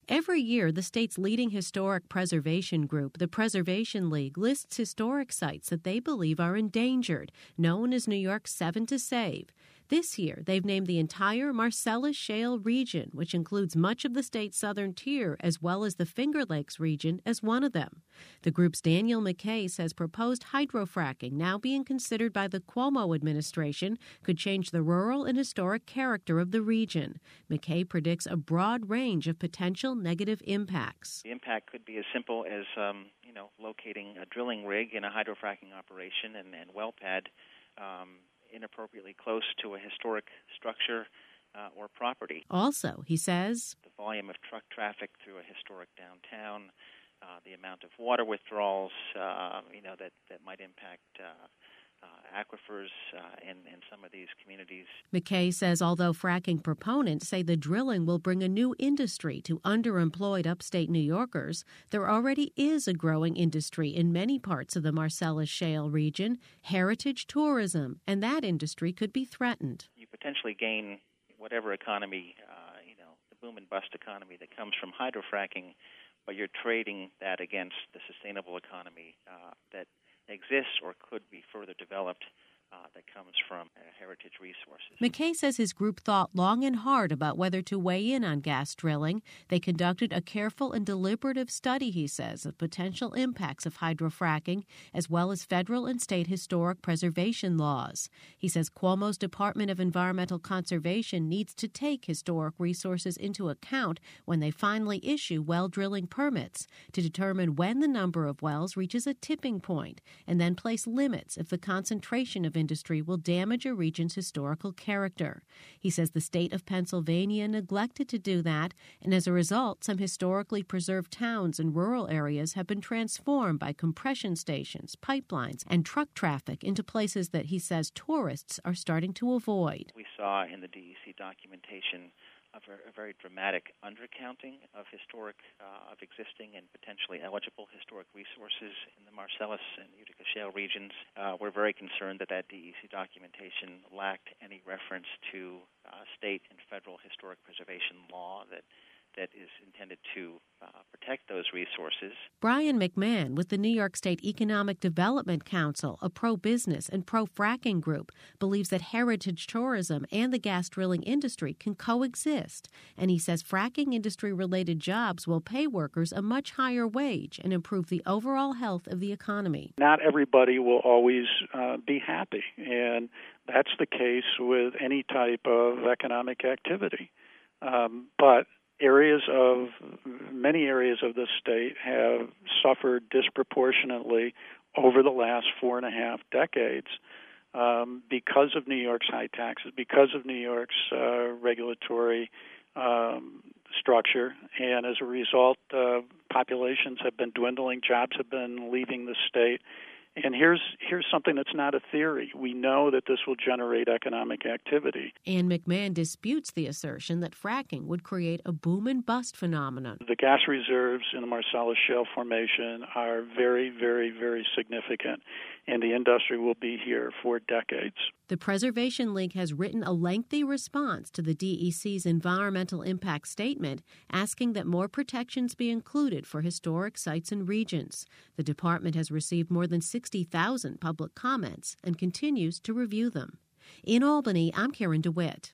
Every year, the state's leading historic preservation group, the Preservation League, lists historic sites that they believe are endangered, known as New York's 7 to Save. This year, they've named the entire Marcellus Shale region, which includes much of the state's southern tier, as well as the Finger Lakes region, as one of them. The group's Daniel McKay says proposed hydrofracking, now being considered by the Cuomo administration, could change the rural and historic character of the region. McKay predicts a broad range of potential negative impacts. The impact could be as simple as, locating a drilling rig in a hydrofracking operation and well pad inappropriately close to a historic structure or property. Also, he says, the volume of truck traffic through a historic downtown, the amount of water withdrawals, that might impact aquifers in some of these communities. McKay says although fracking proponents say the drilling will bring a new industry to underemployed upstate New Yorkers, there already is a growing industry in many parts of the Marcellus Shale region, heritage tourism, and that industry could be threatened. You potentially gain whatever economy, the boom and bust economy that comes from hydrofracking, but you're trading that against the sustainable economy that exists or could be further developed that comes from heritage resources. McKay says his group thought long and hard about whether to weigh in on gas drilling. They conducted a careful and deliberative study, he says, of potential impacts of hydrofracking, as well as federal and state historic preservation laws. He says Cuomo's Department of Environmental Conservation needs to take historic resources into account when they finally issue well drilling permits to determine when the number of wells reaches a tipping point, and then place limits if the concentration of industry will damage a region's historical character. He says the state of Pennsylvania neglected to do that, and as a result, some historically preserved towns and rural areas have been transformed by compression stations, pipelines, and truck traffic into places that he says tourists are starting to avoid. We saw in the DEC documentation a very dramatic undercounting of existing and potentially eligible historic resources in the Marcellus and Utica Shale regions. We're very concerned that DEC documentation lacked any reference to state and federal historic preservation law that is intended to protect those resources. Brian McMahon with the New York State Economic Development Council, a pro-business and pro-fracking group, believes that heritage tourism and the gas drilling industry can coexist. And he says fracking industry-related jobs will pay workers a much higher wage and improve the overall health of the economy. Not everybody will always be happy, and that's the case with any type of economic activity. But many areas of the state have suffered disproportionately over the last 4.5 decades because of New York's high taxes, because of New York's regulatory structure, and as a result, populations have been dwindling, jobs have been leaving the state. And here's something that's not a theory. We know that this will generate economic activity. And McMahon disputes the assertion that fracking would create a boom and bust phenomenon. The gas reserves in the Marcellus Shale formation are very, very, very significant, and the industry will be here for decades. The Preservation League has written a lengthy response to the DEC's environmental impact statement, asking that more protections be included for historic sites and regions. The department has received more than 60,000 public comments and continues to review them. In Albany, I'm Karen DeWitt.